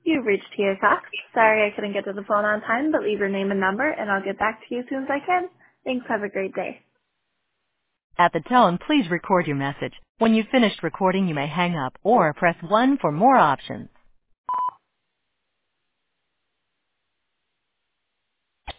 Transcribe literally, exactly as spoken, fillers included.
You've reached T A Cox. Sorry I couldn't get to the phone on time, but leave your name and number and I'll get back to you as soon as I can. Thanks. Have a great day. At the tone, please record your message. When you've finished recording, you may hang up or press one for more options.